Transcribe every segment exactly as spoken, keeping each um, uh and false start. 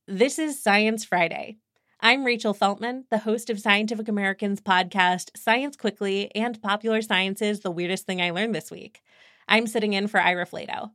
This is Science Friday. I'm Rachel Feltman, the host of Scientific American's podcast, Science Quickly, and Popular Science's The Weirdest Thing I Learned This Week. I'm sitting in for Ira Flato.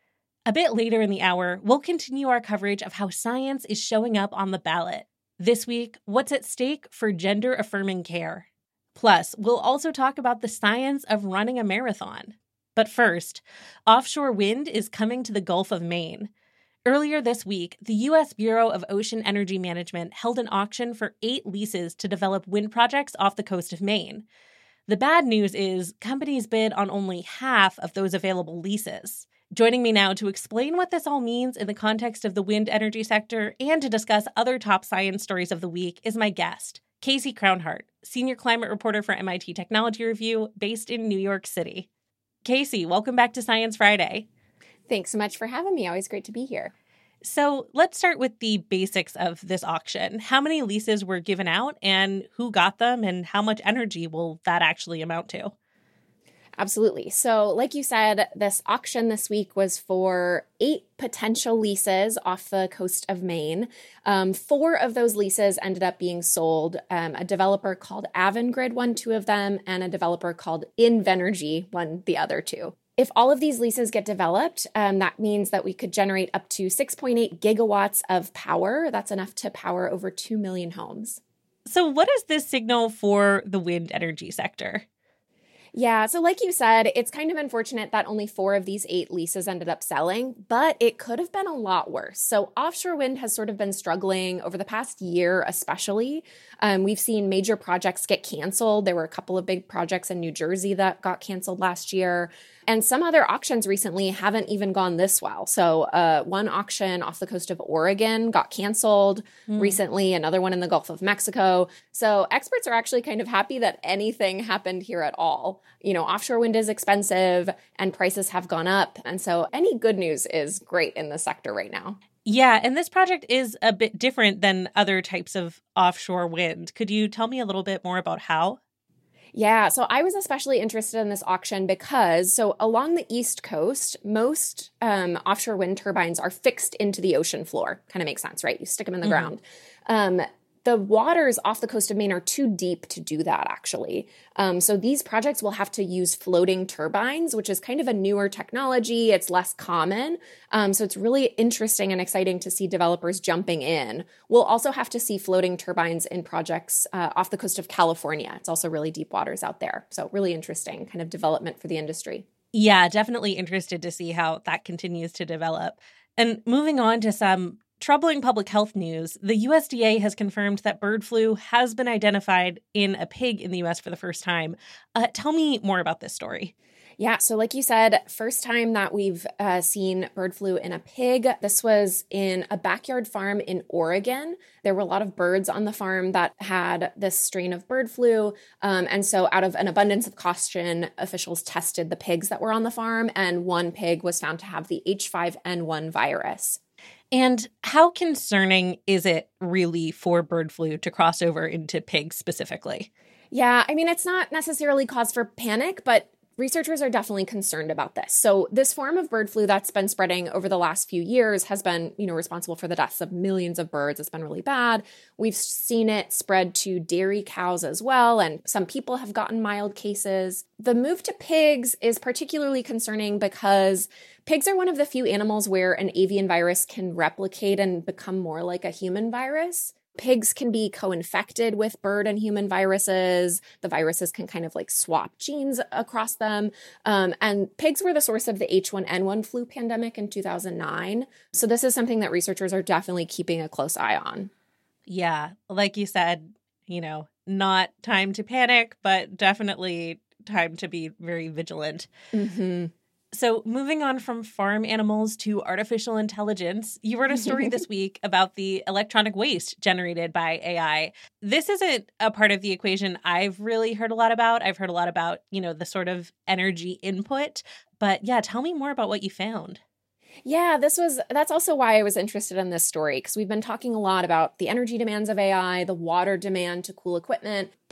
A bit later in the hour, we'll continue our coverage of how science is showing up on the ballot. This week, what's at stake for gender-affirming care. Plus, we'll also talk about the science of running a marathon. But first, offshore wind is coming to the Gulf of Maine. Earlier this week, the U S Bureau of Ocean Energy Management held an auction for eight leases to develop wind projects off the coast of Maine. The bad news is companies bid on only half of those available leases. Joining me now to explain what this all means in the context of the wind energy sector and to discuss other top science stories of the week is my guest, Casey Crownhart, senior climate reporter for M I T Technology Review, based in New York City. Casey, welcome back to Science Friday. Thanks so much for having me. Always great to be here. So let's start with the basics of this auction. How many leases were given out and who got them and how much energy will that actually amount to? Absolutely. So like you said, this auction this week was for eight potential leases off the coast of Maine. Um, four of those leases ended up being sold. Um, a developer called Avangrid won two of them, and a developer called Invenergy won the other two. If all of these leases get developed, um, that means that we could generate up to six point eight gigawatts of power. That's enough to power over two million homes. So what does this signal for the wind energy sector? Yeah, so like you said, it's kind of unfortunate that only four of these eight leases ended up selling, but it could have been a lot worse. So offshore wind has sort of been struggling over the past year, especially. Um, we've seen major projects get canceled. There were a couple of big projects in New Jersey that got canceled last year. And some other auctions recently haven't even gone this well. So uh, one auction off the coast of Oregon got canceled mm. recently, another one in the Gulf of Mexico. So experts are actually kind of happy that anything happened here at all. You know, offshore wind is expensive and prices have gone up. And so any good news is great in the sector right now. Yeah, and this project is a bit different than other types of offshore wind. Could you tell me a little bit more about how? Yeah, so I was especially interested in this auction because, so along the East Coast, most um, offshore wind turbines are fixed into the ocean floor. Kind of makes sense, right? You stick them in the mm-hmm. ground. Um, the waters off the coast of Maine are too deep to do that, actually. Um, so these projects will have to use floating turbines, which is kind of a newer technology. It's less common. Um, so it's really interesting and exciting to see developers jumping in. We'll also have to see floating turbines in projects uh, off the coast of California. It's also really deep waters out there. So really interesting kind of development for the industry. Yeah, definitely interested to see how that continues to develop. And moving on to some troubling public health news, the U S D A has confirmed that bird flu has been identified in a pig in the U S for the first time. Uh, tell me more about this story. Yeah, so like you said, first time that we've uh, seen bird flu in a pig. This was in a backyard farm in Oregon. There were a lot of birds on the farm that had this strain of bird flu. Um, and so out of an abundance of caution, officials tested the pigs that were on the farm, and one pig was found to have the H five N one virus. And how concerning is it really for bird flu to cross over into pigs specifically? Yeah, I mean, it's not necessarily cause for panic, but researchers are definitely concerned about this. So this form of bird flu that's been spreading over the last few years has been, you know, responsible for the deaths of millions of birds. It's been really bad. We've seen it spread to dairy cows as well, and some people have gotten mild cases. The move to pigs is particularly concerning because pigs are one of the few animals where an avian virus can replicate and become more like a human virus. Pigs can be co-infected with bird and human viruses. The viruses can kind of like swap genes across them. Um, and pigs were the source of the H one N one flu pandemic in two thousand nine. So this is something that researchers are definitely keeping a close eye on. Yeah, like you said, you know, not time to panic, but definitely time to be very vigilant. Mm-hmm. So moving on from farm animals to artificial intelligence, you wrote a story this week about the electronic waste generated by A I. This isn't a part of the equation I've really heard a lot about. I've heard a lot about, you know, the sort of energy input. But yeah, tell me more about what you found. Yeah, this was, that's also why I was interested in this story, because we've been talking a lot about the energy demands of A I, the water demand to cool equipment, but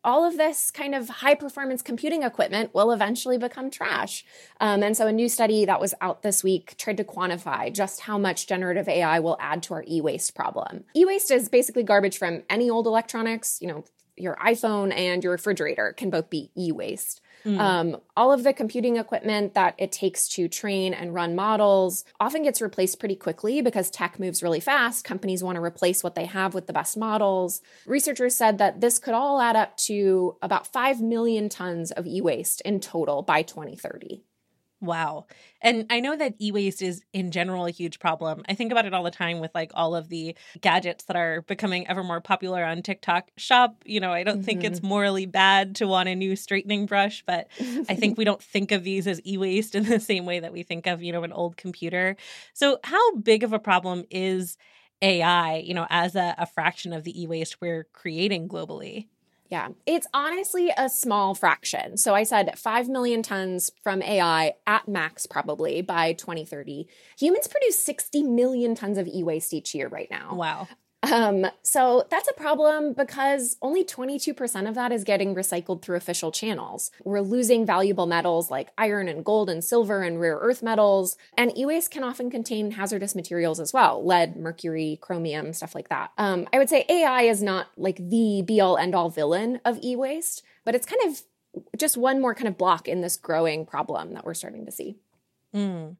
all of this kind of high performance computing equipment will eventually become trash. Um, and so a new study that was out this week tried to quantify just how much generative A I will add to our e-waste problem. E-waste is basically garbage from any old electronics. You know, your iPhone and your refrigerator can both be e-waste. Mm. Um, all of the computing equipment that it takes to train and run models often gets replaced pretty quickly because tech moves really fast. Companies want to replace what they have with the best models. Researchers said that this could all add up to about five million tons of e-waste in total by twenty thirty. Wow. And I know that e-waste is in general a huge problem. I think about it all the time with like all of the gadgets that are becoming ever more popular on TikTok Shop. You know, I don't mm-hmm. think it's morally bad to want a new straightening brush, but I think we don't think of these as e-waste in the same way that we think of, you know, an old computer. So how big of a problem is A I, you know, as a, a fraction of the e-waste we're creating globally? Yeah, it's honestly a small fraction. So I said five million tons from A I at max probably by twenty thirty. Humans produce sixty million tons of e-waste each year right now. Wow. Um, so that's a problem because only twenty-two percent of that is getting recycled through official channels. We're losing valuable metals like iron and gold and silver and rare earth metals. And e-waste can often contain hazardous materials as well, lead, mercury, chromium, stuff like that. Um, I would say A I is not like the be-all end-all villain of e-waste, but it's kind of just one more kind of block in this growing problem that we're starting to see. Mm.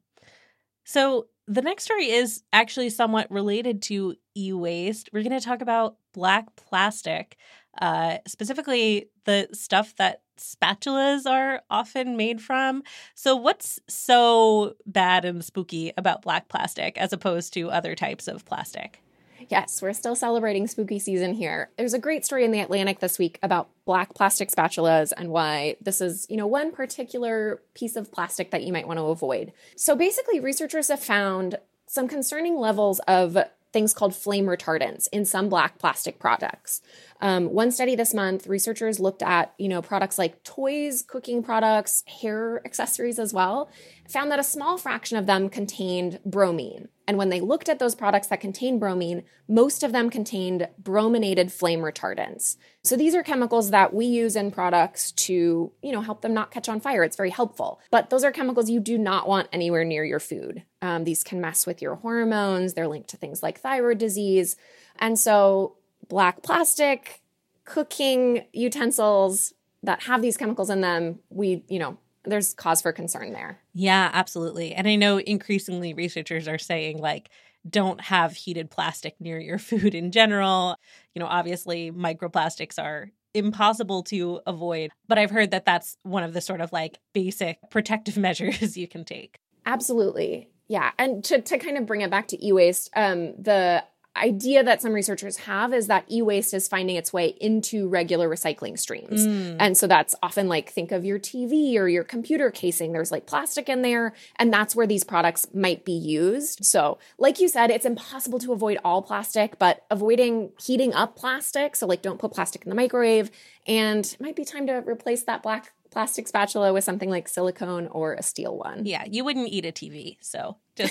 So the next story is actually somewhat related to e-waste. We're going to talk about black plastic, uh, specifically the stuff that spatulas are often made from. So what's so bad and spooky about black plastic as opposed to other types of plastic? Yes, we're still celebrating spooky season here. There's a great story in The Atlantic this week about black plastic spatulas and why this is, you know, one particular piece of plastic that you might want to avoid. So basically, researchers have found some concerning levels of things called flame retardants in some black plastic products. Um, one study this month, researchers looked at, you know, products like toys, cooking products, hair accessories as well, found that a small fraction of them contained bromine. And when they looked at those products that contain bromine, most of them contained brominated flame retardants. So these are chemicals that we use in products to, you know, help them not catch on fire. It's very helpful. But those are chemicals you do not want anywhere near your food. Um, these can mess with your hormones. They're linked to things like thyroid disease. And so black plastic, cooking utensils that have these chemicals in them, we, you know, there's cause for concern there. Yeah, absolutely. And I know increasingly researchers are saying, like, don't have heated plastic near your food in general. You know, obviously microplastics are impossible to avoid, but I've heard that that's one of the sort of like basic protective measures you can take. Absolutely. Yeah. And to, to kind of bring it back to e-waste, um, the idea that some researchers have is that e-waste is finding its way into regular recycling streams. Mm. And so that's often like, think of your T V or your computer casing. There's like plastic in there, and that's where these products might be used. So like you said, it's impossible to avoid all plastic, but avoiding heating up plastic. So like, don't put plastic in the microwave, and it might be time to replace that black plastic spatula with something like silicone or a steel one. Yeah, you wouldn't eat a T V, so just...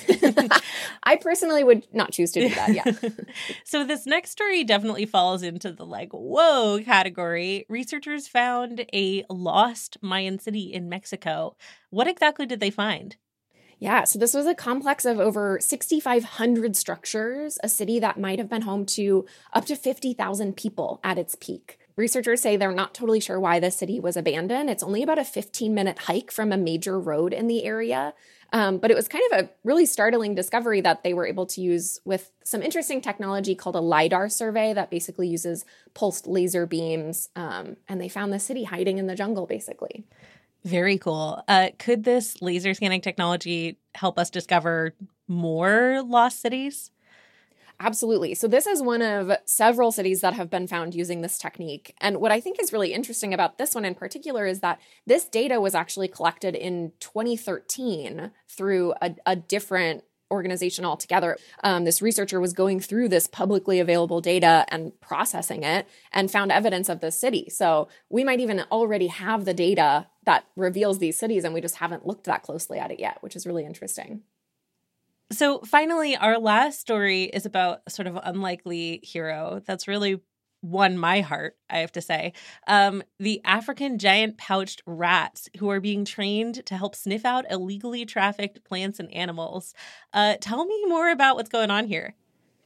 I personally would not choose to do that, yeah. So this next story definitely falls into the like, whoa category. Researchers found a lost Mayan city in Mexico. What exactly did they find? Yeah, so this was a complex of over six thousand five hundred structures, a city that might have been home to up to fifty thousand people at its peak. Researchers say they're not totally sure why the city was abandoned. It's only about a fifteen-minute hike from a major road in the area. Um, but it was kind of a really startling discovery that they were able to use with some interesting technology called a LiDAR survey that basically uses pulsed laser beams. Um, and they found the city hiding in the jungle, basically. Very cool. Uh, could this laser scanning technology help us discover more lost cities? Absolutely. So this is one of several cities that have been found using this technique. And what I think is really interesting about this one in particular is that this data was actually collected in twenty thirteen through a, a different organization altogether. Um, this researcher was going through this publicly available data and processing it and found evidence of this city. So we might even already have the data that reveals these cities, and we just haven't looked that closely at it yet, which is really interesting. So finally, our last story is about a sort of unlikely hero that's really won my heart, I have to say. Um, the African giant pouched rats who are being trained to help sniff out illegally trafficked plants and animals. Uh, tell me more about what's going on here.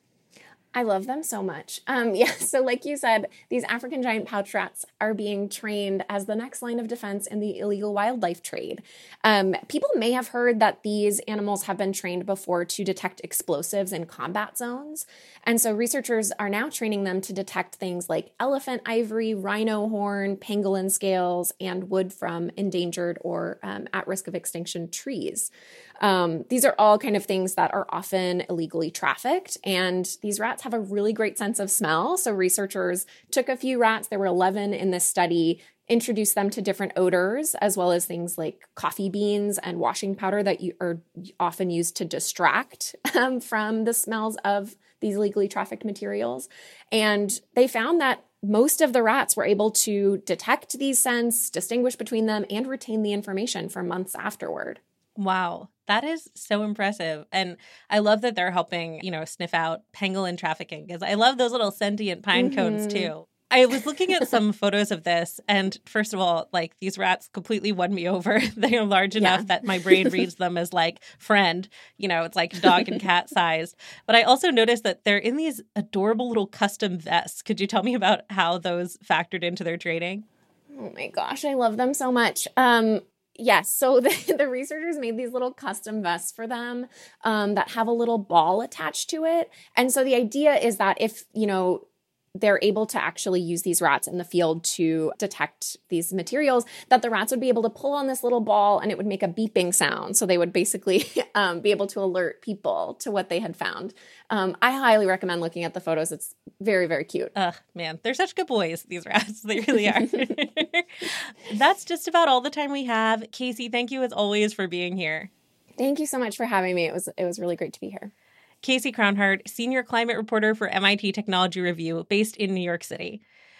I love them so much. Um, yeah, so like you said, these African giant pouch rats are being trained as the next line of defense in the illegal wildlife trade. Um, people may have heard that these animals have been trained before to detect explosives in combat zones. And so researchers are now training them to detect things like elephant ivory, rhino horn, pangolin scales, and wood from endangered or um, at risk of extinction trees. Um, these are all kind of things that are often illegally trafficked, and these rats have a really great sense of smell. So researchers took a few rats, there were eleven in this study, introduced them to different odors, as well as things like coffee beans and washing powder that you are often used to distract um, from the smells of these illegally trafficked materials. And they found that most of the rats were able to detect these scents, distinguish between them, and retain the information for months afterward. Wow, that is so impressive. And I love that they're helping, you know, sniff out pangolin trafficking, because I love those little sentient pine mm-hmm. cones too. I was looking at some photos of this, and first of all, like, these rats completely won me over. They are large enough yeah. that my brain reads them as like friend, you know, it's like dog and cat sized. But I also noticed that they're in these adorable little custom vests. Could you tell me about how those factored into their training? Oh my gosh, I love them so much. Um, Yes. So the, the researchers made these little custom vests for them um, that have a little ball attached to it. And so the idea is that if, you know, they're able to actually use these rats in the field to detect these materials, that the rats would be able to pull on this little ball and it would make a beeping sound. So they would basically um, be able to alert people to what they had found. Um, I highly recommend looking at the photos. It's very, very cute. Ugh, man, they're such good boys, these rats. They really are. That's just about all the time we have. Casey, thank you as always for being here. Thank you so much for having me. It was it was really great to be here. Casey Crownhart, senior climate reporter for M I T Technology Review, based in New York City.